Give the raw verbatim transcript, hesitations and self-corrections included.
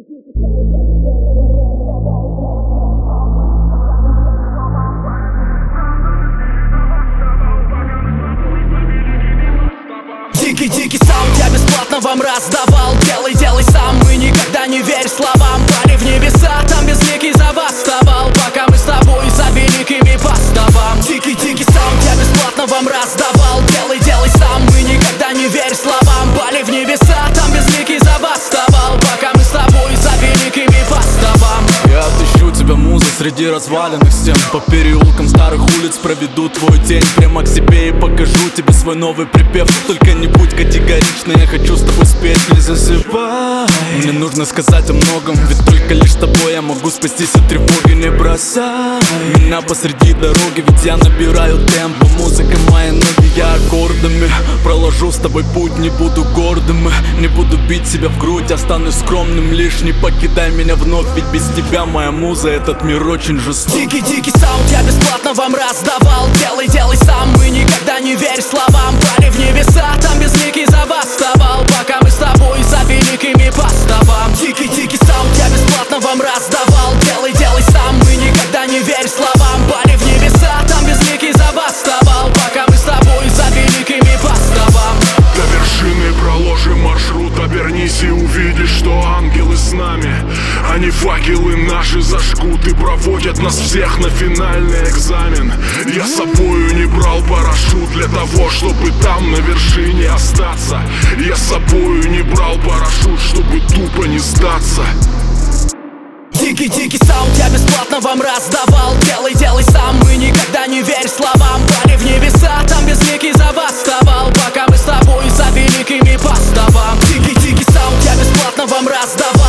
Дикий-дикий саунд я бесплатно вам раздавал. Делай, делай сам, и никогда не верь словам. Пали в небеса, там безликий за вас вставал, пока мы с тобой за великими поставам. Дикий-дикий саунд я бесплатно вам раздавал. Делай, делай сам, и никогда не верь словам. Пали в небеса, там безликий за вас вставал, пока мы с тобой за великими поставам. Я отыщу тебя, муза, среди разваленных стен. По переулкам старых улиц проведу твой день прямо к себе и покажу тебе свой новый припев. Только не будь категорично, я хочу с тобой спеть. Не засыпай, мне нужно сказать о многом, ведь только лишь с тобой я могу спастись от тревоги. Не бросай меня посреди дороги, ведь я набираю темпо. Музыка мои ноги, я аккордами проложу с тобой путь. Не буду гордым, не буду бить себя в грудь, останусь скромным лишь. Не покидай меня вновь, ведь без тебя, моя муза, этот мир очень жесток. Дикий-дикий саунд я бесплатно вам раздавал. Делай, делай сам, и никогда не верь словам. Пали в небеса, там безликий за вас вставал, пока мы с тобой за великими поставам. Дикий-дикий саунд я бесплатно вам раздавал. Делай, делай сам, и никогда не верь словам. Пали в небеса, там безликий за вас вставал, пока мы с тобой за великими поставам. До вершины проложим маршрут, обернись и увидишь, что ангелы с нами. Они факелы наши зажгут и проводят нас всех на финальный экзамен. Я с собою не брал парашют для того, чтобы там на вершине остаться. Я с собою не брал парашют, чтобы тупо не сдаться. Дикий-дикий саунд я бесплатно вам раздавал. Делай, делай сам, и никогда не верь словам. Пали в небеса, там безликий за вас вставал, пока мы с тобой за великими поставам. Дикий-дикий саунд я бесплатно вам раздавал.